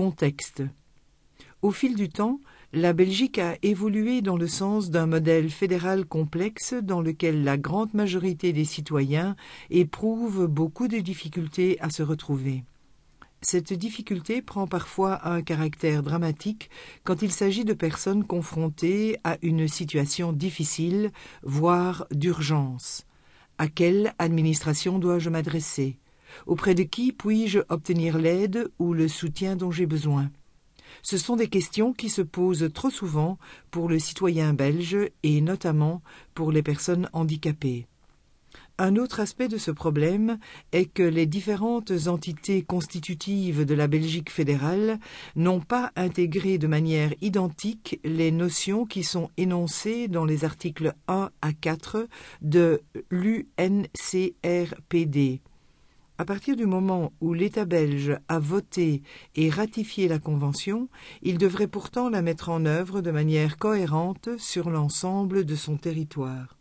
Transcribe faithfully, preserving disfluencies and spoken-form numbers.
contexte. Au fil du temps, la Belgique a évolué dans le sens d'un modèle fédéral complexe dans lequel la grande majorité des citoyens éprouvent beaucoup de difficultés à se retrouver. Cette difficulté prend parfois un caractère dramatique quand il s'agit de personnes confrontées à une situation difficile, voire d'urgence. À quelle administration dois-je m'adresser ? Auprès de qui puis-je obtenir l'aide ou le soutien dont j'ai besoin ? Ce sont des questions qui se posent trop souvent pour le citoyen belge et notamment pour les personnes handicapées. Un autre aspect de ce problème est que les différentes entités constitutives de la Belgique fédérale n'ont pas intégré de manière identique les notions qui sont énoncées dans les articles un à quatre de l'U N C R P D. À partir du moment où l'État belge a voté et ratifié la Convention, il devrait pourtant la mettre en œuvre de manière cohérente sur l'ensemble de son territoire.